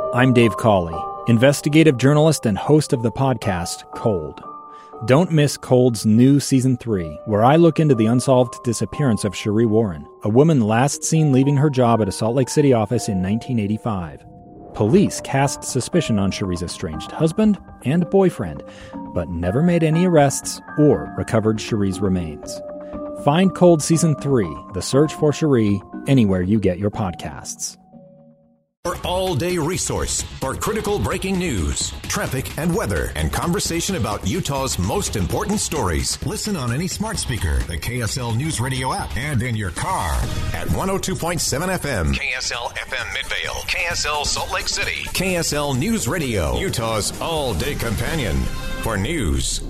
I'm Dave Cawley, investigative journalist and host of the podcast Cold. Don't miss Cold's new Season 3, where I look into the unsolved disappearance of Sheree Warren, a woman last seen leaving her job at a Salt Lake City office in 1985. Police cast suspicion on Sheree's estranged husband and boyfriend, but never made any arrests or recovered Sheree's remains. Find Cold Season 3, The Search for Sheree, anywhere you get your podcasts. Your all-day resource for critical breaking news, traffic and weather, and conversation about Utah's most important stories. Listen on any smart speaker, the KSL News Radio app, and in your car at 102.7 FM. KSL FM Midvale, KSL Salt Lake City, KSL News Radio, Utah's all-day companion for news.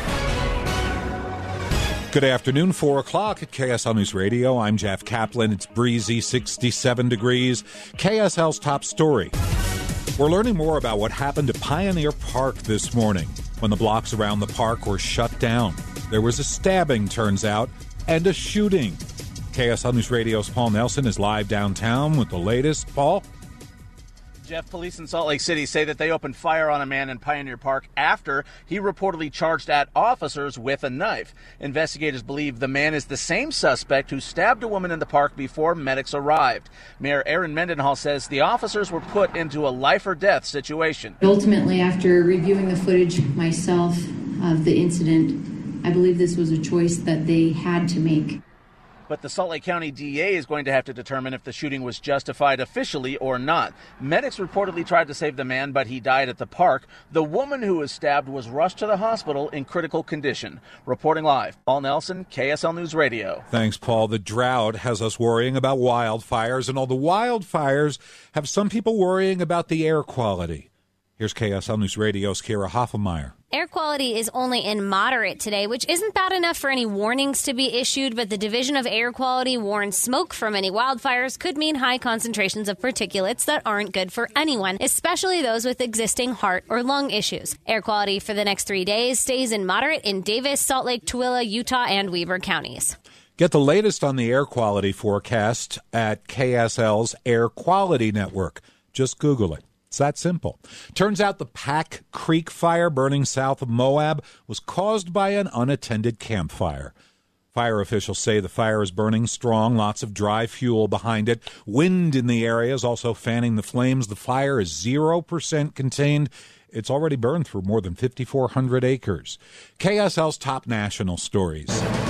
Good afternoon, 4 o'clock at KSL News Radio. I'm Jeff Kaplan. It's breezy, 67 degrees. KSL's top story. We're learning more about what happened at Pioneer Park this morning when the blocks around the park were shut down. There was a stabbing, turns out, and a shooting. KSL News Radio's Paul Nelson is live downtown with the latest. Paul? Jeff, police in Salt Lake City say that they opened fire on a man in Pioneer Park after he reportedly charged at officers with a knife. Investigators believe the man is the same suspect who stabbed a woman in the park before medics arrived. Mayor Erin Mendenhall says the officers were put into a life-or-death situation. Ultimately, after reviewing the footage myself of the incident, I believe this was a choice that they had to make. But the Salt Lake County DA is going to have to determine if the shooting was justified officially or not. Medics reportedly tried to save the man, but he died at the park. The woman who was stabbed was rushed to the hospital in critical condition. Reporting live, Paul Nelson, KSL News Radio. Thanks, Paul. The drought has us worrying about wildfires, and all the wildfires have some people worrying about the air quality. Here's KSL News Radio's Kira Hoffenmeyer. Air quality is only in moderate today, which isn't bad enough for any warnings to be issued, but the Division of Air Quality warns smoke from any wildfires could mean high concentrations of particulates that aren't good for anyone, especially those with existing heart or lung issues. Air quality for the next 3 days stays in moderate in Davis, Salt Lake, Tooele, Utah, and Weber counties. Get the latest on the air quality forecast at KSL's Air Quality Network. Just Google it. It's that simple. Turns out the Pack Creek fire burning south of Moab was caused by an unattended campfire. Fire officials say the fire is burning strong, lots of dry fuel behind it. Wind in the area is also fanning the flames. The fire is 0% contained. It's already burned through more than 5,400 acres. KSL's top national stories.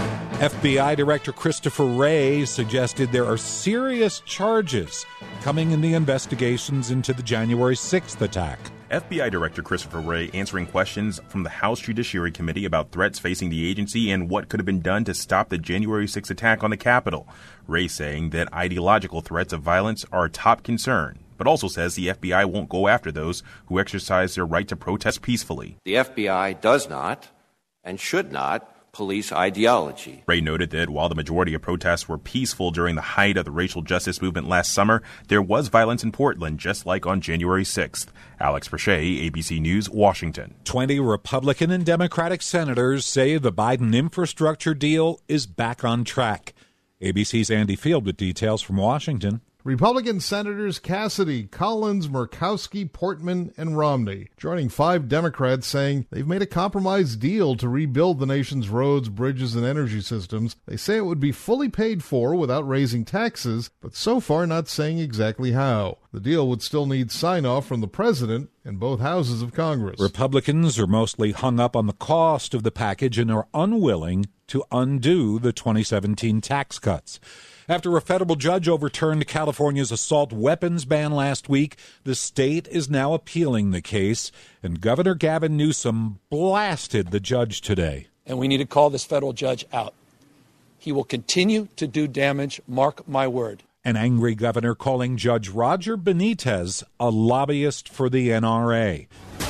FBI Director Christopher Wray suggested there are serious charges coming in the investigations into the January 6th attack. FBI Director Christopher Wray answering questions from the House Judiciary Committee about threats facing the agency and what could have been done to stop the January 6th attack on the Capitol. Wray saying that ideological threats of violence are a top concern, but also says the FBI won't go after those who exercise their right to protest peacefully. The FBI does not and should not police ideology. Wray noted that while the majority of protests were peaceful during the height of the racial justice movement last summer, there was violence in Portland, just like on January 6th. Alex Perche, ABC News, Washington. 20 Republican and Democratic senators say the Biden infrastructure deal is back on track. ABC's Andy Field with details from Washington. Republican Senators Cassidy, Collins, Murkowski, Portman, and Romney, joining 5 Democrats saying they've made a compromise deal to rebuild the nation's roads, bridges, and energy systems. They say it would be fully paid for without raising taxes, but so far not saying exactly how. The deal would still need sign-off from the president and both houses of Congress. Republicans are mostly hung up on the cost of the package and are unwilling to undo the 2017 tax cuts. After a federal judge overturned California's assault weapons ban last week, the state is now appealing the case, and Governor Gavin Newsom blasted the judge today. And we need to call this federal judge out. He will continue to do damage, mark my word. An angry governor calling Judge Roger Benitez a lobbyist for the NRA.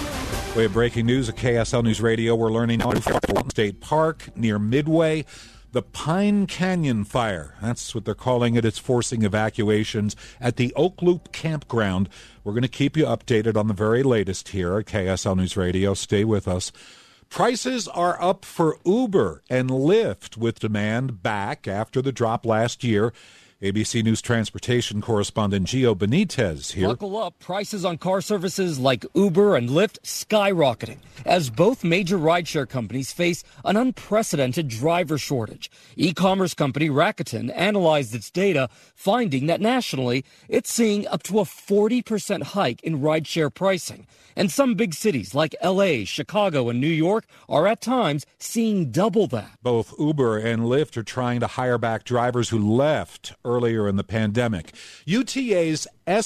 We have breaking news at KSL News Radio. We're learning on State Park near Midway. The Pine Canyon Fire, that's what they're calling it. It's forcing evacuations at the Oak Loop Campground. We're going to keep you updated on the very latest here at KSL News Radio. Stay with us. Prices are up for Uber and Lyft with demand back after the drop last year. ABC News transportation correspondent Gio Benitez here. Buckle up, prices on car services like Uber and Lyft skyrocketing as both major rideshare companies face an unprecedented driver shortage. E-commerce company Rakuten analyzed its data, finding that nationally it's seeing up to a 40% hike in rideshare pricing. And some big cities like LA, Chicago, and New York are at times seeing double that. Both Uber and Lyft are trying to hire back drivers who left earlier in the pandemic. UTA's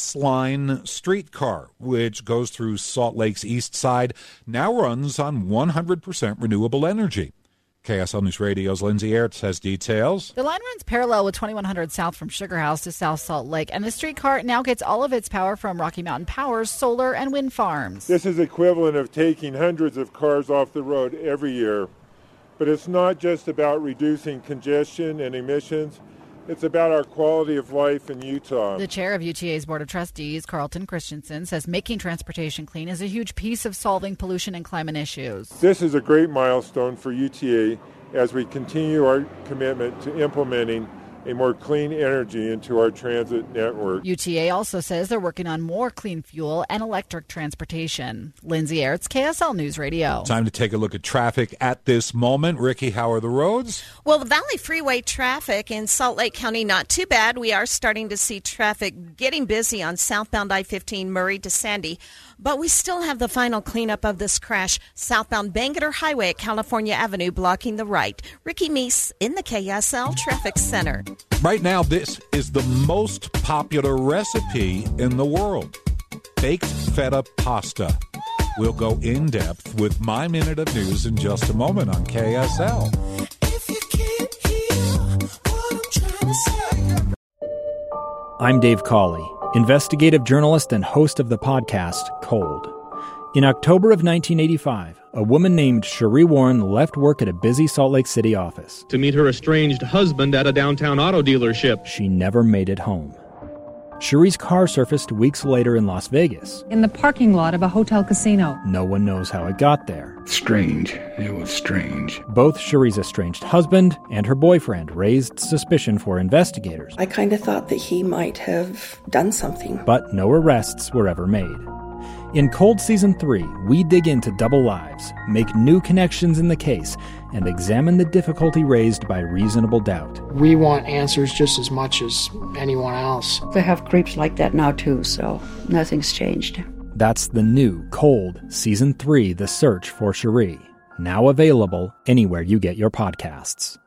S-Line streetcar, which goes through Salt Lake's east side, now runs on 100% renewable energy. KSL News Radio's Lindsay Aerts has details. The line runs parallel with 2100 south from Sugar House to South Salt Lake, and the streetcar now gets all of its power from Rocky Mountain Power's solar and wind farms. This is equivalent of taking hundreds of cars off the road every year. But it's not just about reducing congestion and emissions. It's about our quality of life in Utah. The chair of UTA's Board of Trustees, Carlton Christensen, says making transportation clean is a huge piece of solving pollution and climate issues. This is a great milestone for UTA as we continue our commitment to implementing a more clean energy into our transit network. UTA also says they're working on more clean fuel and electric transportation. Lindsay Aerts, KSL News Radio. Time to take a look at traffic at this moment. Ricky, how are the roads? Well, the Valley Freeway traffic in Salt Lake County, not too bad. We are starting to see traffic getting busy on southbound I-15 Murray to Sandy. But we still have the final cleanup of this crash. Southbound Bangerter Highway at California Avenue blocking the right. Ricky Meese in the KSL Traffic Center. Right now, this is the most popular recipe in the world. Baked feta pasta. We'll go in depth with my Minute of News in just a moment on KSL. If you can't hear what I'm trying to say. I'm Dave Cawley, investigative journalist and host of the podcast Cold. In October of 1985, a woman named Cherie Warren left work at a busy Salt Lake City office to meet her estranged husband at a downtown auto dealership. She never made it home. Cherie's car surfaced weeks later in Las Vegas. In the parking lot of a hotel casino. No one knows how it got there. Strange. It was strange. Both Cherie's estranged husband and her boyfriend raised suspicion for investigators. I kind of thought that he might have done something. But no arrests were ever made. In Cold Season 3, we dig into double lives, make new connections in the case, and examine the difficulty raised by reasonable doubt. We want answers just as much as anyone else. They have creeps like that now too, so nothing's changed. That's the new Cold Season 3, The Search for Cherie, now available anywhere you get your podcasts.